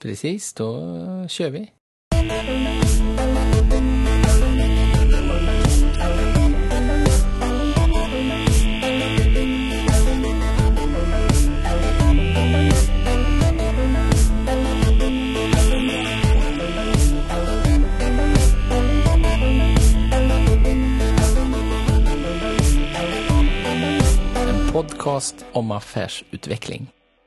Precis, då kör vi. En podcast om affärsutveckling.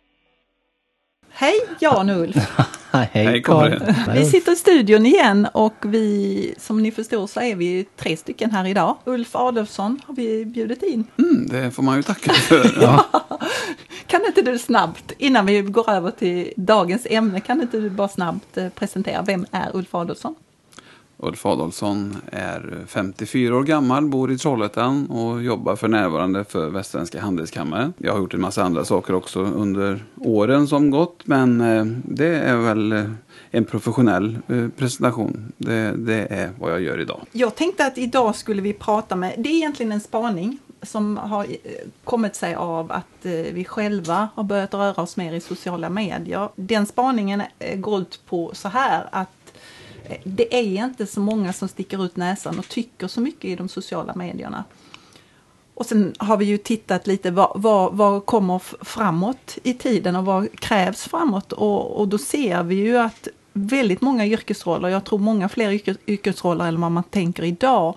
Hej Jan och Ulf. Hej Karin. Vi sitter i studion igen och vi, som ni förstår så är vi 3 stycken här idag. Ulf Adolfsson har vi bjudit in. Det får man ju tacka för. Ja. Kan inte du snabbt, innan vi går över till dagens ämne, kan inte du bara snabbt presentera, vem är Ulf Adolfsson? Ulf Adolfsson är 54 år gammal, bor i Trollhättan och jobbar för närvarande för Västsvenska handelskammaren. Jag har gjort en massa andra saker också under åren som gått, men det är väl en professionell presentation. Det är vad jag gör idag. Jag tänkte att idag skulle vi prata med, det är egentligen en spaning som har kommit sig av att vi själva har börjat röra oss mer i sociala medier. Den spaningen går ut på så här att det är inte så många som sticker ut näsan och tycker så mycket i de sociala medierna. Och sen har vi ju tittat lite vad kommer framåt i tiden och vad krävs framåt. Och då ser vi ju att väldigt många yrkesroller, jag tror många fler yrkesroller än vad man tänker idag,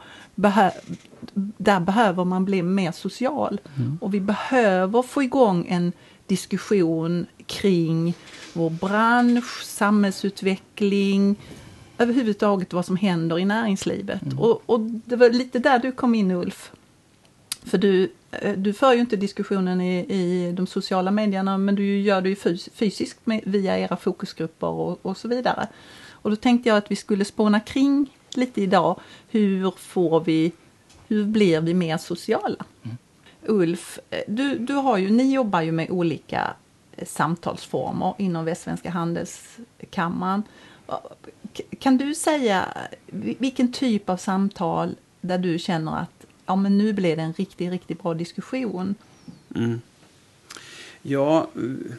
där behöver man bli mer social. Och vi behöver få igång en diskussion kring vår bransch, samhällsutveckling, överhuvudtaget vad som händer i näringslivet. Och det var lite där du kom in, Ulf. För du för ju inte diskussionen i de sociala medierna, men du gör det ju fysiskt via era fokusgrupper och så vidare. Och då tänkte jag att vi skulle spåna kring lite idag. Hur blir vi mer sociala? Ulf, ni jobbar ju med olika samtalsformer inom Västsvenska handelskammaren. Kan du säga vilken typ av samtal där du känner att men nu blir det en riktigt bra diskussion? Ja,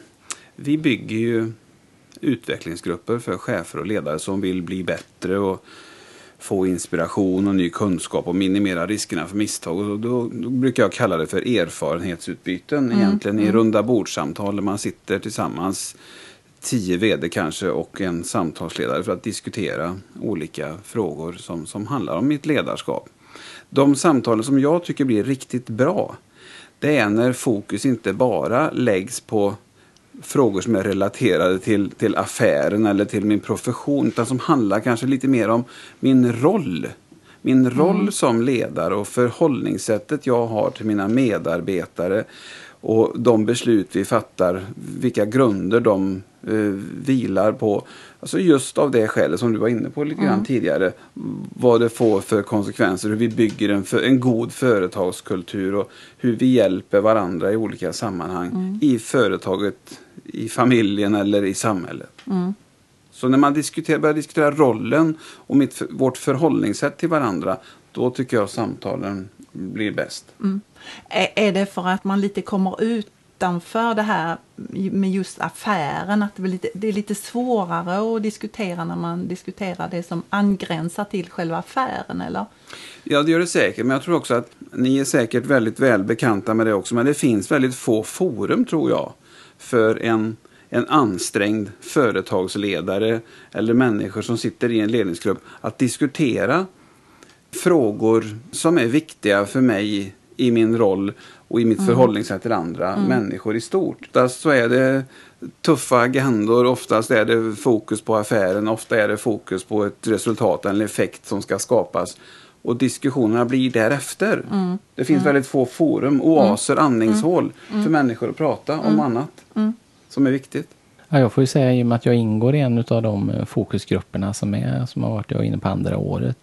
vi bygger ju utvecklingsgrupper för chefer och ledare som vill bli bättre och få inspiration och ny kunskap och minimera riskerna för misstag. Och då brukar jag kalla det för erfarenhetsutbyten egentligen i runda bordsamtal där man sitter tillsammans 10 vd kanske och en samtalsledare för att diskutera olika frågor som handlar om mitt ledarskap. De samtalen som jag tycker blir riktigt bra, det är när fokus inte bara läggs på frågor som är relaterade till affären eller till min profession, utan som handlar kanske lite mer om min roll. Min roll som ledare och förhållningssättet jag har till mina medarbetare och de beslut vi fattar, vilka grunder de vilar på. Alltså just av det skälet som du var inne på lite grann tidigare. Vad det får för konsekvenser, hur vi bygger en god företagskultur och hur vi hjälper varandra i olika sammanhang. I företaget, i familjen eller i samhället. Så när man börjar diskutera rollen och vårt förhållningssätt till varandra, då tycker jag samtalen blir bäst. Är det för att man lite kommer utanför det här med just affären, att det är lite svårare att diskutera när man diskuterar det som angränsar till själva affären, eller? Ja, det gör det säkert, men jag tror också att ni är säkert väldigt väl bekanta med det också, men det finns väldigt få forum, tror jag, för en ansträngd företagsledare eller människor som sitter i en ledningsgrupp att diskutera frågor som är viktiga för mig i min roll och i mitt förhållningssätt till andra människor i stort. Oftast så är det tuffa agendor, oftast är det fokus på affären, ofta är det fokus på ett resultat eller effekt som ska skapas. Och diskussionerna blir därefter. Det finns väldigt få forum, oaser, andningshål för människor att prata om annat som är viktigt. Ja, jag får ju säga i och med att jag ingår i en av de fokusgrupperna som har varit inne på andra året,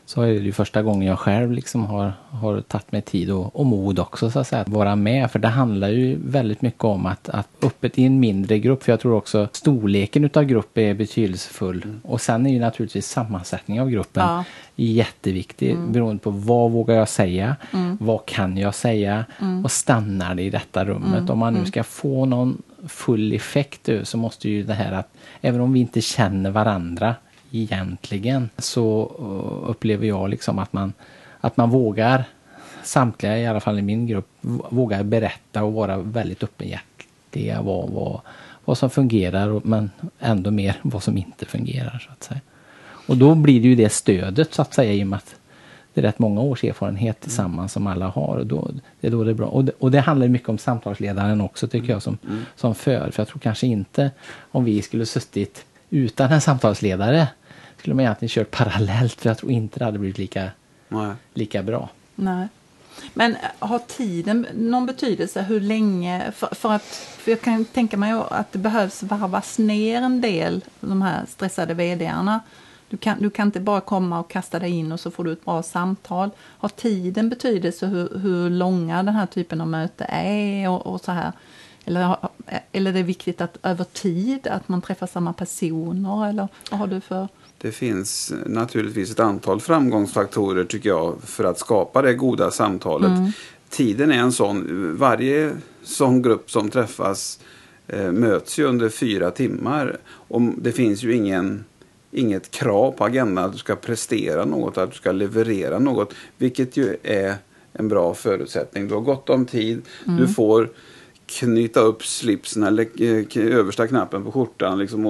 så är det ju första gången jag själv liksom har tagit mig tid och mod också så att säga, att vara med. För det handlar ju väldigt mycket om att öppet i en mindre grupp, för jag tror också storleken utav gruppen är betydelsefull. Och sen är ju naturligtvis sammansättningen av gruppen jätteviktig, beroende på vad vågar jag säga, vad kan jag säga och stannar det i detta rummet. Om man nu ska få någon full effekt så måste ju det här att även om vi inte känner varandra egentligen, så upplever jag liksom att man vågar, samtliga i alla fall i min grupp, vågar berätta och vara väldigt öppenhjärtiga vad som fungerar, men ändå mer vad som inte fungerar så att säga. Och då blir det ju det stödet så att säga, i och med att det är rätt många års erfarenhet tillsammans som alla har, och det är då det är bra. Och det handlar mycket om samtalsledaren också tycker jag som för jag tror kanske inte om vi skulle suttit utan en samtalsledare skulle man egentligen kört parallellt, för jag tror inte det hade blivit lika bra. Nej. Men har tiden någon betydelse hur länge, för jag kan tänka mig att det behövs varvas ner en del, de här stressade vd-arna. Du kan inte bara komma och kasta dig in och så får du ett bra samtal. Har tiden betydelse hur långa den här typen av möte är och så här? Eller är det viktigt att över tid att man träffar samma personer? Eller vad har du för... Det finns naturligtvis ett antal framgångsfaktorer tycker jag för att skapa det goda samtalet. Tiden är en sån. Varje sån grupp som träffas möts ju under 4 timmar. Och det finns ju inget krav på agendan att du ska prestera något, att du ska leverera något. Vilket ju är en bra förutsättning. Du har gott om tid. Du får knyta upp slipsen eller översta knappen på skjortan liksom,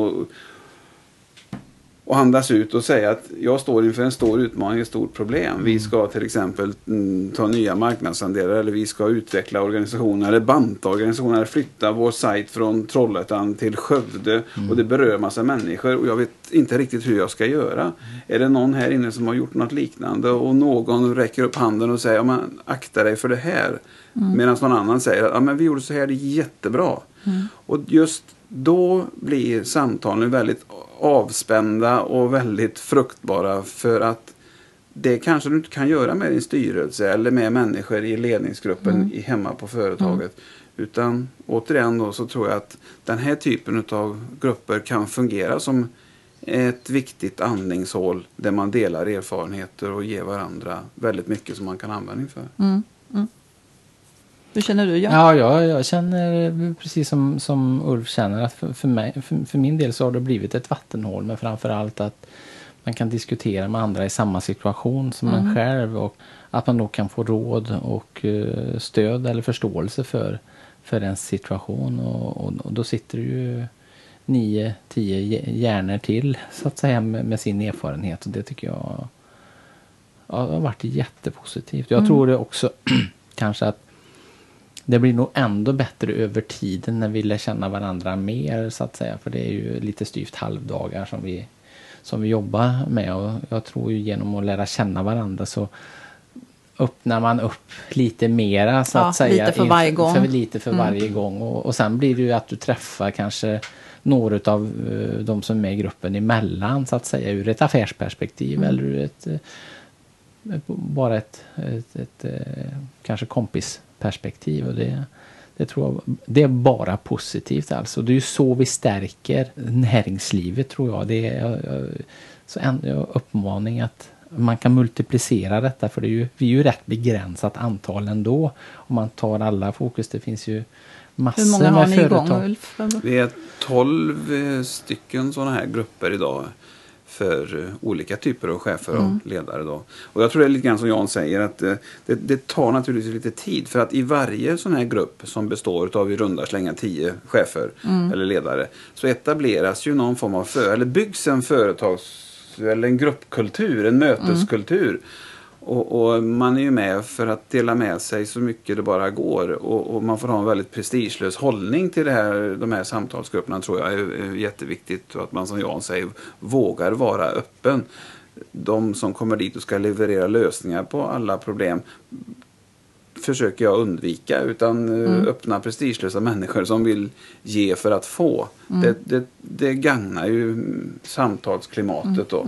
och andas ut och säga att jag står inför en stor utmaning, ett stort problem. Vi ska till exempel ta nya marknadsandelar, eller vi ska utveckla organisationer eller banta organisationer, eller flytta vår sajt från Trollhättan till Skövde och det berör massa människor och jag vet inte riktigt hur jag ska göra. Är det någon här inne som har gjort något liknande och någon räcker upp handen och säger men akta dig för det här, medan någon annan säger att men vi gjorde så här, det är jättebra. Och just då blir samtalen väldigt avspända och väldigt fruktbara, för att det kanske du inte kan göra med din styrelse eller med människor i ledningsgruppen hemma på företaget. Utan återigen då så tror jag att den här typen av grupper kan fungera som ett viktigt andningshål där man delar erfarenheter och ger varandra väldigt mycket som man kan använda för. Hur känner du? Ja, jag känner precis som Ulf känner att för min del så har det blivit ett vattenhål, men framförallt att man kan diskutera med andra i samma situation som en själv, och att man då kan få råd och stöd eller förståelse för ens situation, och då sitter det ju 9-10 hjärnor till så att säga med sin erfarenhet, och det tycker jag har varit jättepositivt. Jag tror det också kanske att det blir nog ändå bättre över tiden när vi lär känna varandra mer så att säga, för det är ju lite styvt halvdagar som vi jobbar med, och jag tror ju genom att lära känna varandra så öppnar man upp lite mera så att säga. Lite för varje gång. Lite för varje gång, och sen blir det ju att du träffar kanske några av de som är med i gruppen emellan så att säga, ur ett affärsperspektiv eller ur bara ett kanske kompisperspektiv, och det tror jag, det är bara positivt alltså. Det är ju så vi stärker näringslivet tror jag. Det är så en uppmaning att man kan multiplicera detta, för vi är ju rätt begränsat antal ändå om man tar alla fokus. Det finns ju massor med företag. Hur många har ni igång, Ulf? Vi är 12 stycken sådana här grupper idag för olika typer av chefer och ledare då. Och jag tror det är lite grann som Jan säger att det tar naturligtvis lite tid, för att i varje sån här grupp som består av i runda slänga 10 chefer eller ledare, så etableras ju någon form av eller byggs en eller en gruppkultur, en möteskultur. Och man är ju med för att dela med sig så mycket det bara går, och man får ha en väldigt prestigelös hållning till de här samtalsgrupperna tror jag är jätteviktigt, och att man som Jan säger vågar vara öppen. De som kommer dit och ska leverera lösningar på alla problem försöker jag undvika, utan öppna prestigelösa människor som vill ge för att få. Det gagnar ju samtalsklimatet då.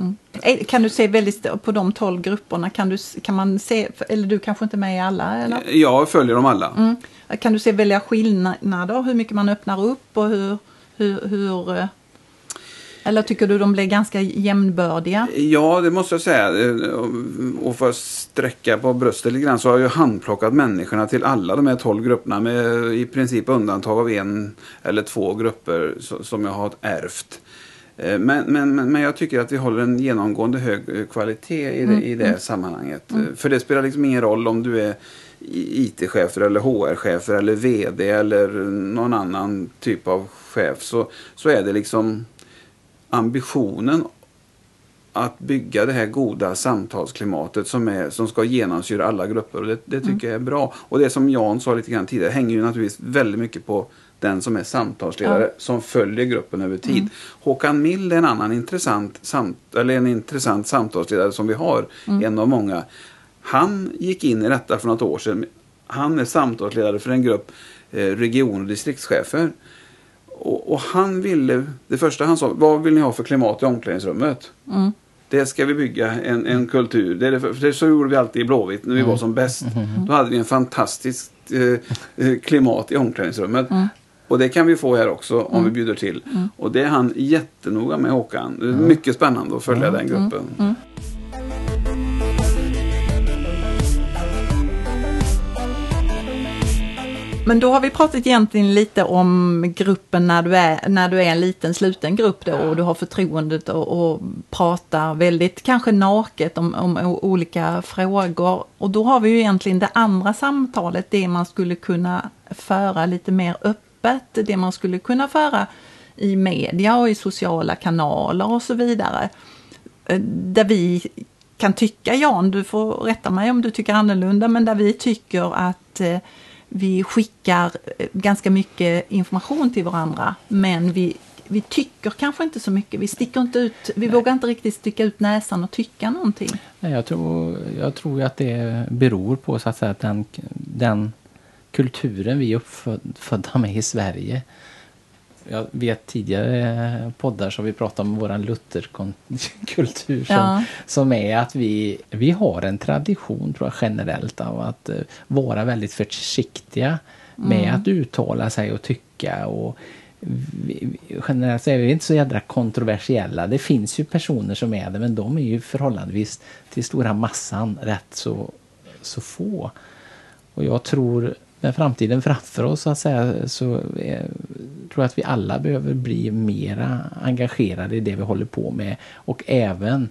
Kan du se väldigt på de 12 grupperna? Kan man se, eller du kanske inte är med i alla? Eller? Jag följer dem alla. Kan du se välja skillnader? Hur mycket man öppnar upp och hur eller tycker du de blir ganska jämnbördiga? Ja, det måste jag säga. Och för att sträcka på bröstet lite grann så har jag handplockat människorna till alla de här 12 grupperna med i princip undantag av 1 eller 2 grupper som jag har ärvt. Men jag tycker att vi håller en genomgående hög kvalitet i det sammanhanget. För det spelar liksom ingen roll om du är IT-chefer eller HR-chefer eller vd eller någon annan typ av chef. Så är det liksom ambitionen att bygga det här goda samtalsklimatet som ska genomsyra alla grupper. Och det tycker jag är bra. Och det som Jan sa lite grann tidigare hänger ju naturligtvis väldigt mycket på den som är samtalsledare som följer gruppen över tid. Håkan Mild är en annan intressant samtalsledare som vi har. En av många. Han gick in i detta för något år sedan. Han är samtalsledare för en grupp region- och distriktschefer. Och han ville, det första han sa, vad vill ni ha för klimat i omklädningsrummet? Det ska vi bygga en kultur. Det så gjorde vi alltid i Blåvitt när vi var som bäst. Då hade vi en fantastisk klimat i omklädningsrummet. Och det kan vi få här också om vi bjuder till. Och det är han jättenoga med, Håkan. Det är mycket spännande att följa den gruppen. Men då har vi pratat egentligen lite om gruppen när du är en liten sluten grupp då, och du har förtroendet och pratar väldigt kanske naket om olika frågor. Och då har vi ju egentligen det andra samtalet, det man skulle kunna föra lite mer öppet, det man skulle kunna föra i media och i sociala kanaler och så vidare. Där vi kan tycka, Jan, du får rätta mig om du tycker annorlunda, men där vi tycker att vi skickar ganska mycket information till varandra, men vi tycker kanske inte så mycket. Vi sticker inte ut, vi vågar inte riktigt sticka ut näsan och tycka någonting. Nej, jag tror att det beror på så att säga att den kulturen vi är uppfödda med i Sverige. Jag vet tidigare poddar som vi pratade om våran Lutherkultur som är att vi har en tradition, tror jag, generellt av att vara väldigt försiktiga med att uttala sig och tycka, och generellt så är vi inte så jädra kontroversiella. Det finns ju personer som är det, men de är ju förhållandevis till stora massan rätt så få. Och jag tror med framtiden framför oss så att säga, så tror jag att vi alla behöver bli mera engagerade i det vi håller på med, och även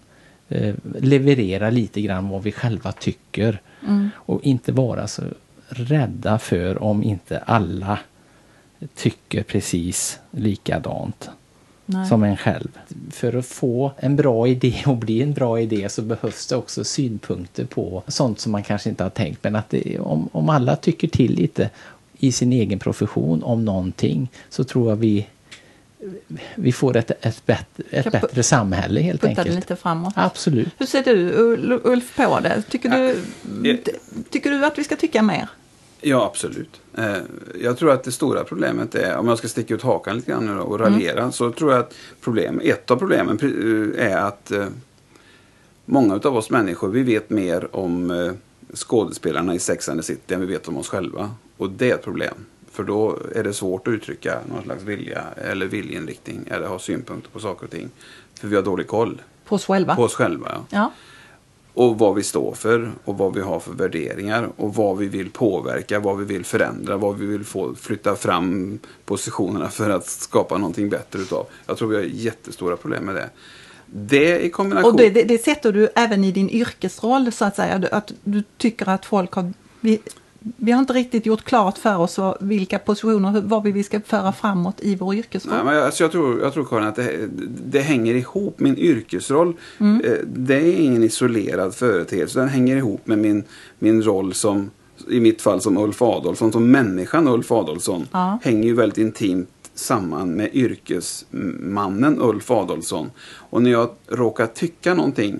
leverera lite grann vad vi själva tycker och inte vara så rädda för om inte alla tycker precis likadant som en själv. För att få en bra idé och bli en bra idé så behövs det också synpunkter på sånt som man kanske inte har tänkt. Men att om alla tycker till lite i sin egen profession om någonting, så tror jag vi får ett bättre samhälle helt enkelt. Det lite framåt. Absolut. Hur ser du, Ulf, på det? Tycker du att vi ska tycka mer? Ja, absolut. Jag tror att det stora problemet är, om jag ska sticka ut hakan lite grann och raljera, så tror jag att ett av problemen är att många av oss människor, vi vet mer om skådespelarna i Sex and the City än vi vet om oss själva. Och det är ett problem. För då är det svårt att uttrycka någon slags vilja eller viljeinriktning eller ha synpunkter på saker och ting. För vi har dålig koll. På oss själva? På oss själva, ja. Och vad vi står för och vad vi har för värderingar och vad vi vill påverka, vad vi vill förändra, vad vi vill få flytta fram positionerna för att skapa någonting bättre utav. Jag tror vi har jättestora problem med det. Det i kombination... Och det sätter du även i din yrkesroll, så att säga, att du tycker att folk har... Vi har inte riktigt gjort klart för oss vilka positioner, vad vi ska föra framåt i vår yrkesroll. Nej, men jag tror Karin, att det hänger ihop. Min yrkesroll, det är ingen isolerad företeelse. Den hänger ihop med min roll som, i mitt fall som Ulf Adolfsson, som människan Ulf Adolfsson, hänger ju väldigt intimt samman med yrkesmannen Ulf Adolfsson. Och när jag råkar tycka någonting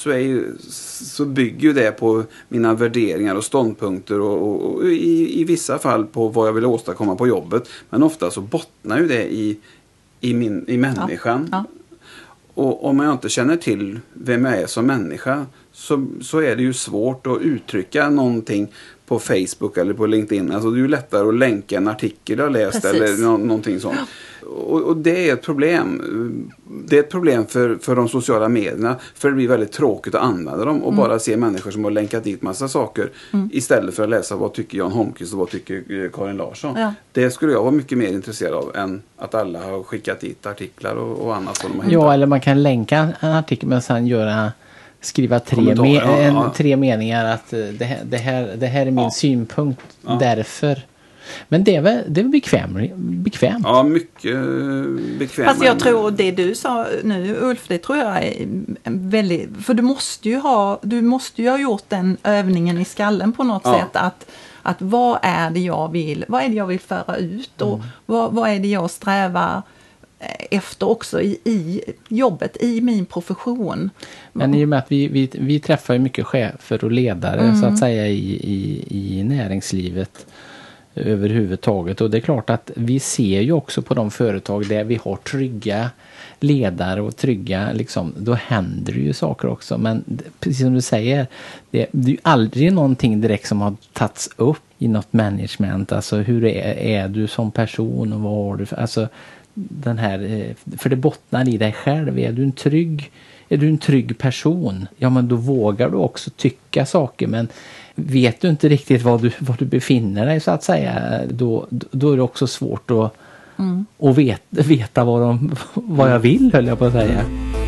så bygger ju det på mina värderingar och ståndpunkter och i vissa fall på vad jag vill åstadkomma på jobbet. Men ofta så bottnar ju det i människan. Ja. Och om jag inte känner till vem jag är som människa så är det ju svårt att uttrycka någonting på Facebook eller på LinkedIn. Alltså det är ju lättare att länka en artikel jag läst. Precis. Eller någonting sånt. Och det är ett problem. Det är ett problem för de sociala medierna. För det blir väldigt tråkigt att använda dem och bara se människor som har länkat dit massa saker istället för att läsa vad tycker Jan Holmqvist och vad tycker Karin Larsson. Ja. Det skulle jag vara mycket mer intresserad av än att alla har skickat dit artiklar och annat som de har hittat. Ja, eller man kan länka en artikel men sen skriva tre meningar att det här är min synpunkt därför. Men det är väl bekvämt. Ja, mycket bekvämt. Fast jag tror det du sa nu, Ulf, det tror jag är väldigt... För du måste ju ha gjort den övningen i skallen på något sätt. Att vad är det jag vill föra ut och vad är det jag strävar efter också i jobbet, i min profession. Men i och med att vi träffar ju mycket chefer och ledare så att säga i näringslivet överhuvudtaget. Och det är klart att vi ser ju också på de företag där vi har trygga ledare och trygga, liksom, då händer det ju saker också. Men precis som du säger, det är ju aldrig någonting direkt som har tagits upp i något management. Alltså hur är du som person och vad har du för, alltså den här, för det bottnar i dig själv. Är du en trygg person? Ja, men då vågar du också tycka saker, men vet du inte riktigt var du befinner dig så att säga, då är det också svårt att veta vad jag vill, höll jag på att säga.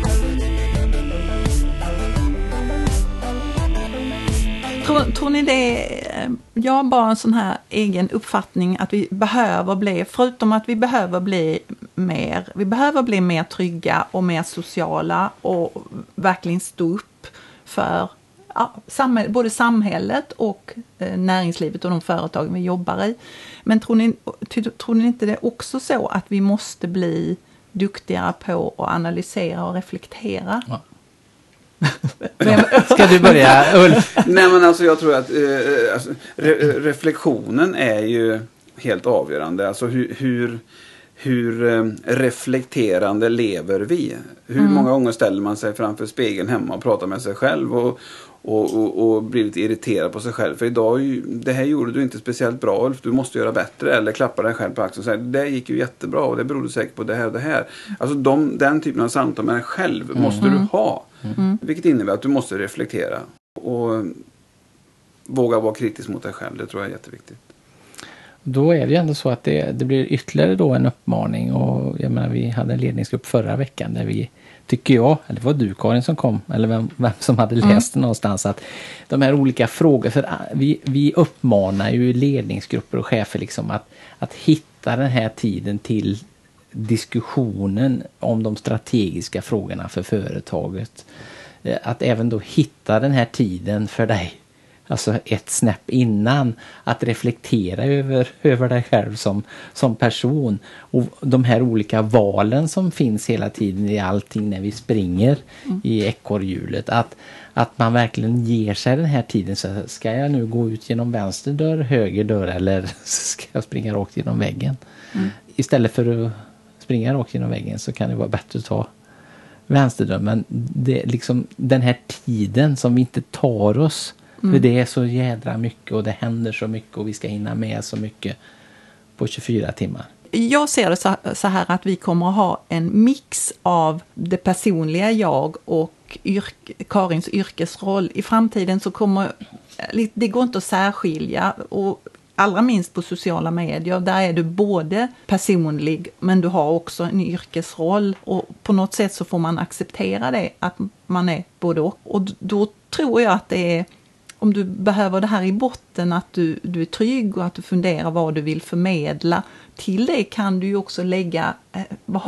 Tror ni det? Jag har bara en sån här egen uppfattning att vi behöver bli, förutom att vi behöver bli mer trygga och mer sociala och verkligen stå upp för både samhället och näringslivet och de företagen vi jobbar i. Men tror ni inte det är också så att vi måste bli duktigare på att analysera och reflektera? Ja. Ska du börja, Ulf? Nej, men alltså jag tror att reflektionen är ju helt avgörande. Alltså hur reflekterande lever vi? Hur många gånger ställer man sig framför spegeln hemma och pratar med sig själv och blir lite irriterad på sig själv? För idag, det här gjorde du inte speciellt bra, Ulf, du måste göra bättre. Eller klappa dig själv på axeln och säga, det gick ju jättebra och det berodde säkert på det här och det här. Alltså den typen av samtal med dig själv måste du ha. Vilket innebär att du måste reflektera och våga vara kritisk mot dig själv. Det tror jag är jätteviktigt. Då är det ju ändå så att det blir ytterligare då en uppmaning, och jag menar, vi hade en ledningsgrupp förra veckan där vi, tycker jag, eller var du Karin som kom, eller vem som hade läst det någonstans, att de här olika frågor, för vi uppmanar ju ledningsgrupper och chefer liksom att hitta den här tiden till diskussionen om de strategiska frågorna för företaget. Att även då hitta den här tiden för dig, alltså ett snäpp innan, att reflektera över dig själv som person och de här olika valen som finns hela tiden i allting när vi springer i ekorrhjulet, att man verkligen ger sig den här tiden. Så ska jag nu gå ut genom vänster dörr, höger dörr, eller ska jag springa rakt genom väggen? Istället för att springa rakt genom väggen så kan det vara bättre att ta vänsterdörr. Men det är liksom den här tiden som vi inte tar oss. För det är så jädra mycket och det händer så mycket och vi ska hinna med så mycket på 24 timmar. Jag ser det så här att vi kommer att ha en mix av det personliga jag och Karins yrkesroll. I framtiden så kommer det går inte att särskilja, och allra minst på sociala medier. Där är du både personlig men du har också en yrkesroll, och på något sätt så får man acceptera det, att man är både och. Och då tror jag att det är, om du behöver det här i botten, att du är trygg och att du funderar vad du vill förmedla. Till det kan du ju också lägga, vad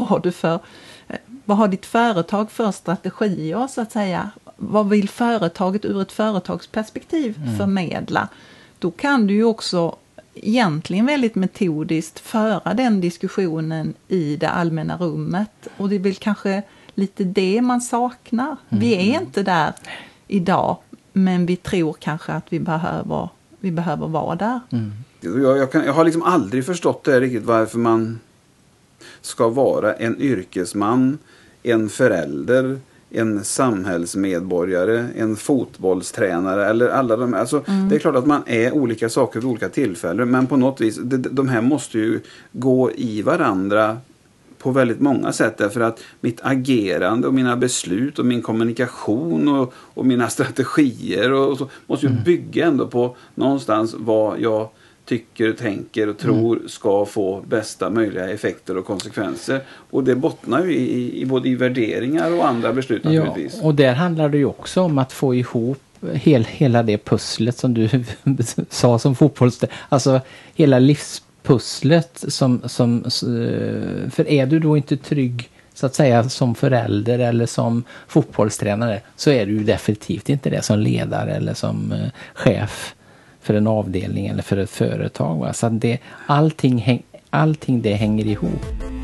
har ditt företag för strategier så att säga. Vad vill företaget ur ett företagsperspektiv förmedla? Då kan du ju också egentligen väldigt metodiskt föra den diskussionen i det allmänna rummet. Och det är väl kanske lite det man saknar. Vi är inte där idag. Men vi tror kanske att vi behöver vara där. Jag har liksom aldrig förstått det riktigt, varför man ska vara en yrkesman en förälder, en samhällsmedborgare, en fotbollstränare eller alla de här. Alltså, det är klart att man är olika saker vid olika tillfällen, men på något vis, de här måste ju gå i varandra på väldigt många sätt, därför att mitt agerande och mina beslut och min kommunikation och mina strategier och så måste ju bygga ändå på någonstans vad jag tycker, tänker och tror ska få bästa möjliga effekter och konsekvenser. Och det bottnar ju i både i värderingar och andra beslut naturligtvis. Ja, och där handlar det ju också om att få ihop hela det pusslet som du sa som alltså hela livspusslet för är du då inte trygg så att säga som förälder eller som fotbollstränare, så är du ju definitivt inte det som ledare eller som chef för en avdelning eller för ett företag. Va? Så att allting det hänger ihop.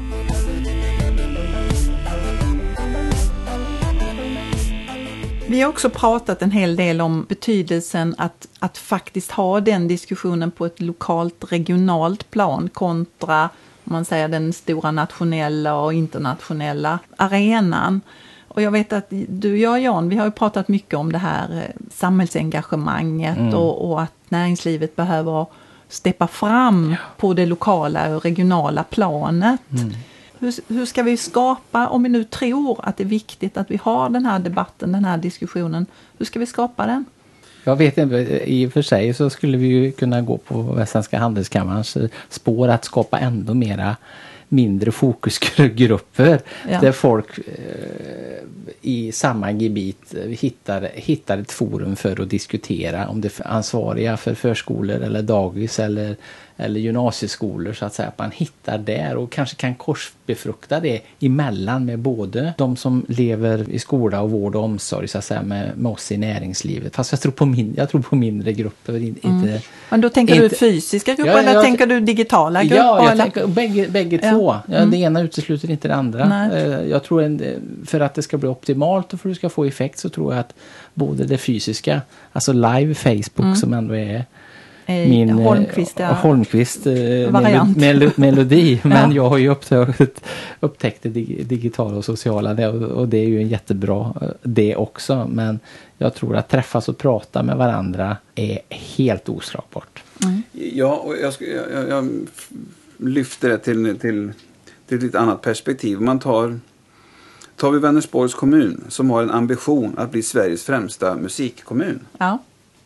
Vi har också pratat en hel del om betydelsen att faktiskt ha den diskussionen på ett lokalt, regionalt plan kontra, om man säger, den stora nationella och internationella arenan. Och jag vet att du och jag, Jan, vi har ju pratat mycket om det här samhällsengagemanget och att näringslivet behöver steppa fram på det lokala och regionala planet. Hur ska vi skapa, om vi nu tror att det är viktigt att vi har den här debatten, den här diskussionen, hur ska vi skapa den? Jag vet inte, i och för sig så skulle vi ju kunna gå på Svenska Handelskammarens spår att skapa ändå mera mindre fokusgrupper där folk i samma gebit hittar ett forum för att diskutera om det är ansvariga för förskolor eller dagis eller gymnasieskolor, så att säga, att man hittar där och kanske kan korsbefrukta det emellan med både de som lever i skola och vård och omsorg, så att säga, med oss i näringslivet. Fast jag tror på mindre grupper. Inte, men då tänker du fysiska grupper eller tänker du digitala grupper? Ja, jag tänker bägge två. Ja, det ena utesluter inte det andra. Jag tror för att det ska bli optimalt och för att du ska få effekt, så tror jag att både det fysiska, alltså live Facebook som ändå är min Holmqvist melodi, men jag har ju upptäckt det digitala och sociala och det är ju en jättebra det också, men jag tror att träffas och prata med varandra är helt oslagbart. Ja, och jag lyfter det till ett lite annat perspektiv. Man tar vi Vänersborgs kommun som har en ambition att bli Sveriges främsta musikkommun. Ja.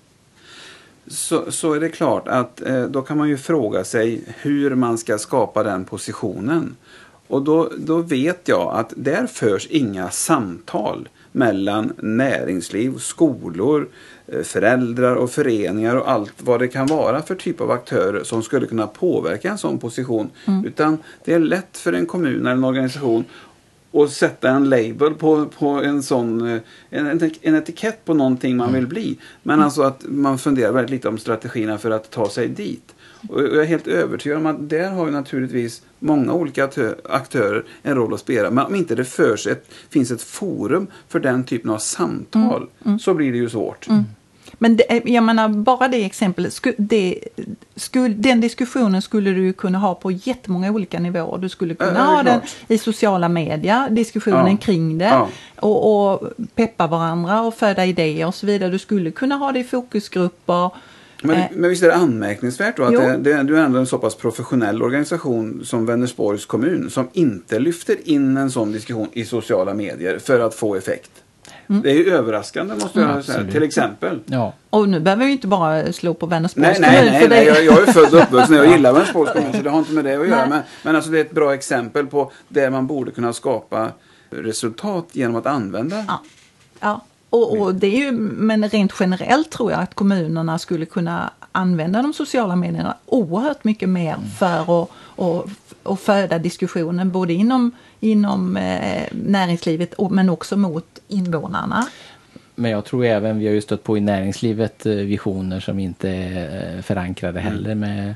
Så är det klart att då kan man ju fråga sig hur man ska skapa den positionen. Och då vet jag att där förs inga samtal mellan näringsliv, skolor, föräldrar och föreningar och allt vad det kan vara för typ av aktörer som skulle kunna påverka en sån position. Utan det är lätt för en kommun eller en organisation och sätta en label på en sån en etikett på någonting man vill bli. Men alltså att man funderar väldigt lite om strategierna för att ta sig dit. Och jag är helt övertygad om att där har ju naturligtvis många olika aktörer en roll att spela. Men om inte det finns ett forum för den typen av samtal så blir det ju svårt. Men jag menar, bara det exemplet, den diskussionen skulle du kunna ha på jättemånga olika nivåer. Du skulle kunna ha den i sociala medier, diskussionen kring det och peppa varandra och föda idéer och så vidare. Du skulle kunna ha det i fokusgrupper. Men visst är det anmärkningsvärt då att du är ändå en så pass professionell organisation som Vänersborgs kommun som inte lyfter in en sån diskussion i sociala medier för att få effekt. Det är ju överraskande, måste jag säga, till exempel. Ja. Och nu behöver vi ju inte bara slå på Vänersborgs kommun. Nej, jag är född och uppvuxen och jag gillar Vänersborgs kommun, så det har inte med det att göra. Men alltså det är ett bra exempel på där man borde kunna skapa resultat genom att använda. Ja. Och det är ju, men rent generellt tror jag att kommunerna skulle kunna använda de sociala medierna oerhört mycket mer för att föda diskussionen både inom näringslivet men också mot invånarna. Men jag tror även, vi har ju stött på i näringslivet visioner som inte är förankrade heller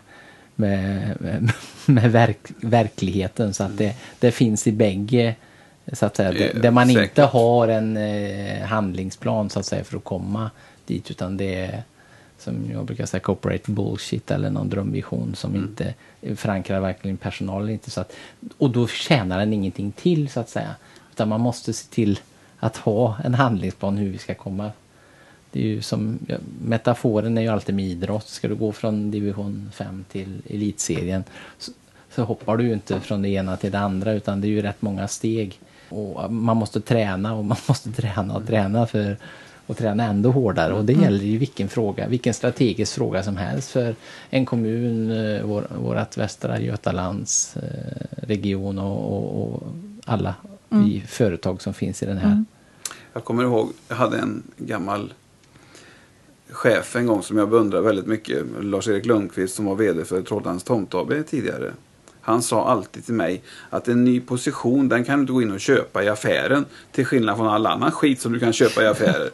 med verkligheten, så att det finns i bägge, så att säga, där man säkert inte har en handlingsplan, så att säga, för att komma dit, utan det är, som jag brukar säga, corporate bullshit eller någon drömvision som inte förankrar verkligen personalen, inte, så att, och då tjänar den ingenting till, så att säga. Utan man måste se till att ha en handlingsplan hur vi ska komma. Det är ju som, metaforen är ju alltid med idrott. Ska du gå från division 5 till elitserien så hoppar du ju inte från det ena till det andra, utan det är ju rätt många steg. Och man måste träna och man måste träna för att träna ändå hårdare. Och det gäller ju vilken strategisk fråga som helst för en kommun, vårat Västra Götalands region och alla företag som finns i den här. Jag kommer ihåg, jag hade en gammal chef en gång som jag beundrar väldigt mycket, Lars-Erik Lundqvist, som var vd för Trollhättans Tomt AB tidigare. Han sa alltid till mig att en ny position, den kan du inte gå in och köpa i affären, till skillnad från all annan skit som du kan köpa i affärer.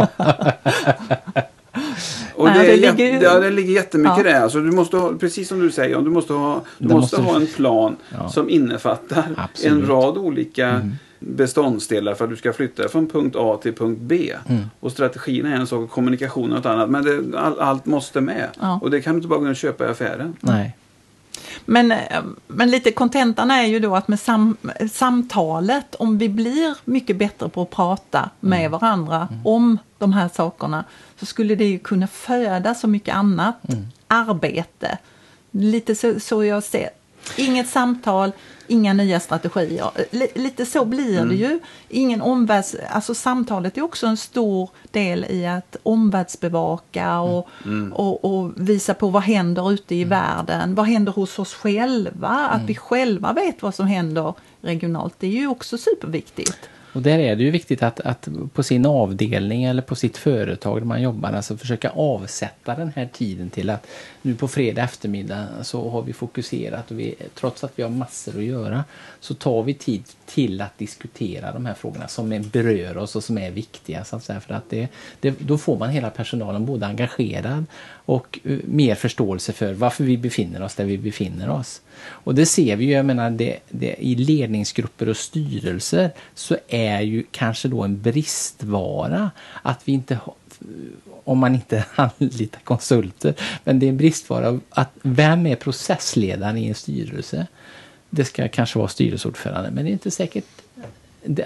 Och det ligger jättemycket där. Alltså, du måste ha, precis som du säger, du måste ha en plan som innefattar en rad olika beståndsdelar för att du ska flytta från punkt A till punkt B. Och strategin är en sak och kommunikation är något annat. Men allt måste med. Och det kan du inte bara gå och köpa i affären. Nej. Men lite kontentan är ju då att med samtalet, om vi blir mycket bättre på att prata med varandra om de här sakerna, så skulle det ju kunna föda så mycket annat arbete. Lite så jag ser. Inget samtal, inga nya strategier. Lite så blir det ju. Ingen alltså samtalet är också en stor del i att omvärldsbevaka och visa på vad händer ute i världen. Vad händer hos oss själva? Att vi själva vet vad som händer regionalt. Det är ju också superviktigt. Och där är det ju viktigt att på sin avdelning eller på sitt företag där man jobbar, alltså försöka avsätta den här tiden till att nu på fredag eftermiddag så har vi fokuserat och trots att vi har massor att göra så tar vi tid till att diskutera de här frågorna som berör oss och som är viktiga, så att säga, för att då får man hela personalen både engagerad och mer förståelse för varför vi befinner oss där vi befinner oss. Och det ser vi ju, jag menar, i ledningsgrupper och styrelser så är ju kanske då en bristvara att vi inte om man inte anlitar konsulter, men det är en bristvara att vem är processledaren i en styrelse? Det ska kanske vara styrelseordförande, men det är inte säkert. Det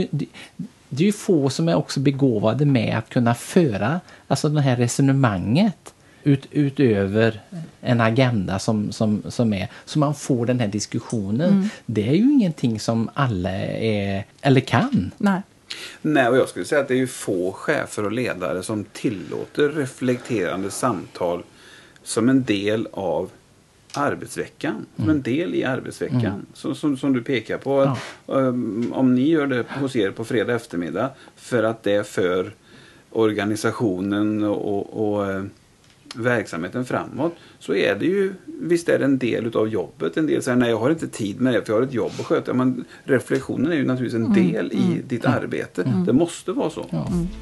är ju få som är också begåvade med att kunna föra alltså det här resonemanget utöver en agenda som är, så man får den här diskussionen. Det är ju ingenting som alla är eller kan. Nej, och jag skulle säga att det är ju få chefer och ledare som tillåter reflekterande samtal som en del av arbetsveckan. Som en del i arbetsveckan. Som du pekar på. Om ni gör det hos er på fredag eftermiddag för att det för organisationen och verksamheten framåt, så är det ju, visst är det en del av jobbet. En del säger, nej, jag har inte tid med det för jag har ett jobb att sköta. Men reflektionen är ju naturligtvis en del i ditt arbete. Det måste vara så.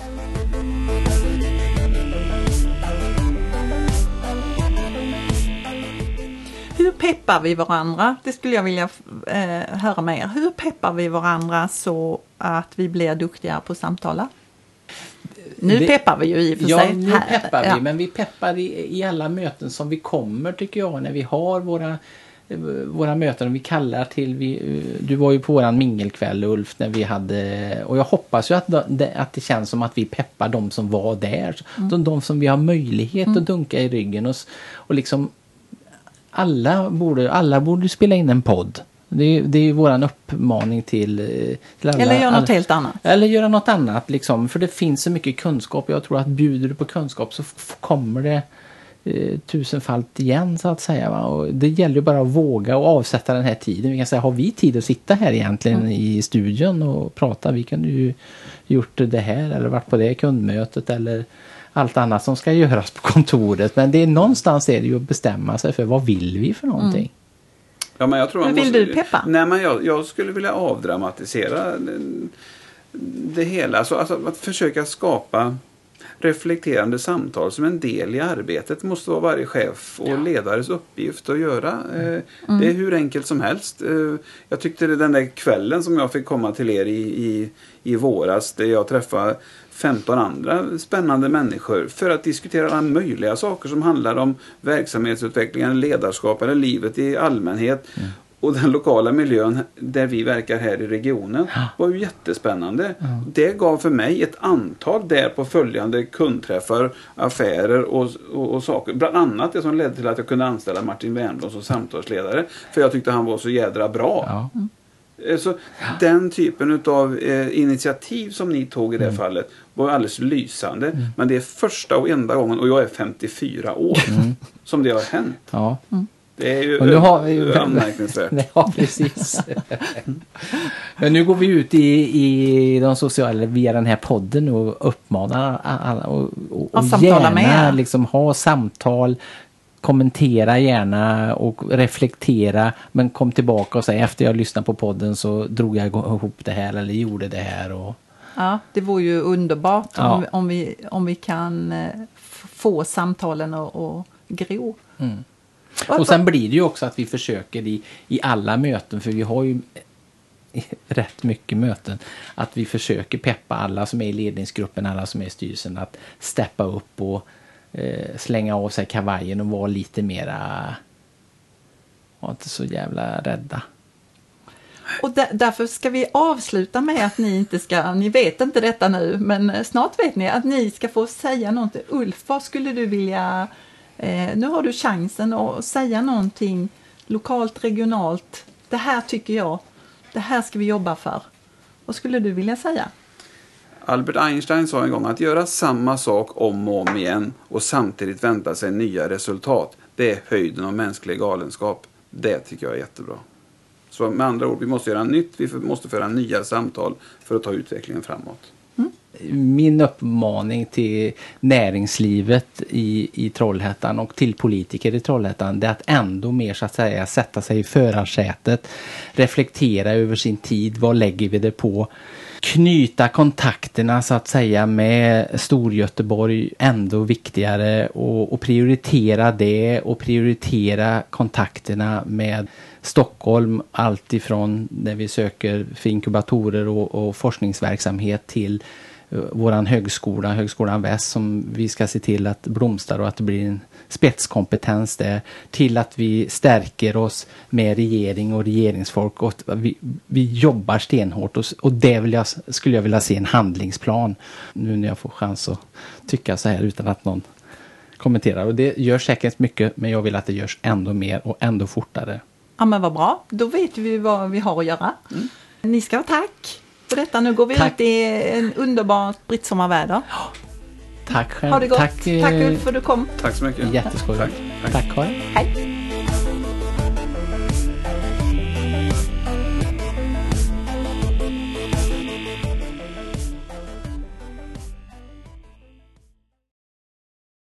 Hur peppar vi varandra? Det skulle jag vilja höra mer. Hur peppar vi varandra så att vi blir duktiga på samtala? Nu peppar vi ju i och för sig. Ja, nu peppar vi, men vi peppar i alla möten som vi kommer, tycker jag, när vi har våra möten och vi kallar till. Du var ju på våran mingelkväll, Ulf, när vi hade, och jag hoppas ju att det känns som att vi peppar de som var där. De som vi har möjlighet att dunka i ryggen och liksom alla borde spela in en podd. Det är ju våran uppmaning till alla. Eller göra något helt annat. Eller göra något annat, liksom. För det finns så mycket kunskap. Jag tror att bjuder du på kunskap så kommer det tusenfalt igen, så att säga. Va? Och det gäller ju bara att våga och avsätta den här tiden. Vi kan säga, har vi tid att sitta här egentligen i studion och prata? Vi kan ju gjort det här eller varit på det kundmötet eller allt annat som ska göras på kontoret. Men det är någonstans är det ju att bestämma sig för vad vill vi för någonting. Ja, men jag tror men vill du peppa? Nej, men jag skulle vilja avdramatisera det hela. Alltså att försöka skapa reflekterande samtal som en del i arbetet måste vara varje chef och ledares uppgift att göra. Det är hur enkelt som helst. Jag tyckte den där kvällen som jag fick komma till er i våras, där jag träffade 15 andra spännande människor för att diskutera alla möjliga saker som handlar om verksamhetsutvecklingen, ledarskap eller livet i allmänhet. Och den lokala miljön där vi verkar här i regionen var ju jättespännande. Det gav för mig ett antal därpå följande kundträffar, affärer och saker. Bland annat det som ledde till att jag kunde anställa Martin Wernbloom som samtalsledare. För jag tyckte han var så jädra bra. Ja. Så den typen av initiativ som ni tog i det fallet var alldeles lysande. Men det är första och enda gången, och jag är 54 år, som det har hänt. Ja. Det är ju Och nu har vi anmärkningsvärt. Ja, precis. Men nu går vi ut i de sociala, via den här podden och uppmanar alla och gärna liksom ha samtal, kommentera gärna och reflektera, men kom tillbaka och säg efter jag lyssnat på podden så drog jag ihop det här eller gjorde det här. Och... Ja, det vore ju underbart om vi kan få samtalen och gro. Mm. Och sen blir det ju också att vi försöker i alla möten, för vi har ju rätt mycket möten, att vi försöker peppa alla som är i ledningsgruppen, alla som är i styrelsen att steppa upp och slänga av sig kavajen och vara lite mera, var inte så jävla rädda. Och därför ska vi avsluta med att ni vet inte detta nu, men snart vet ni att ni ska få säga någonting. Ulf, vad skulle du vilja, nu har du chansen att säga någonting lokalt, regionalt. Det här tycker jag, det här ska vi jobba för. Vad skulle du vilja säga? Albert Einstein sa en gång att göra samma sak om och om igen och samtidigt vänta sig nya resultat. Det är höjden av mänsklig galenskap. Det tycker jag är jättebra. Så med andra ord, vi måste göra nytt, vi måste föra nya samtal för att ta utvecklingen framåt. Min uppmaning till näringslivet i Trollhättan och till politiker i Trollhättan, det är att ändå mer så att säga sätta sig i förarsätet, reflektera över sin tid, vad lägger vi det på, knyta kontakterna så att säga med Storgöteborg ändå viktigare och prioritera det och prioritera kontakterna med Stockholm, allt ifrån när vi söker för inkubatorer och forskningsverksamhet till våran högskola, Högskolan Väst, som vi ska se till att blomstrar och att det blir en spetskompetens där, till att vi stärker oss med regering och regeringsfolk och vi jobbar stenhårt och det skulle jag vilja se en handlingsplan nu när jag får chans att tycka så här utan att någon kommenterar, och det gör säkert mycket, men jag vill att det görs ändå mer och ändå fortare. Ja, men vad bra, då vet vi vad vi har att göra. Ni ska ha tack för detta. Nu går vi ut i en underbart brittsommarväder. Tack själv. Ha det gott. Tack Ulf för att du kom. Tack så mycket. Jätteskoj. Tack. Tack Karin. Hej.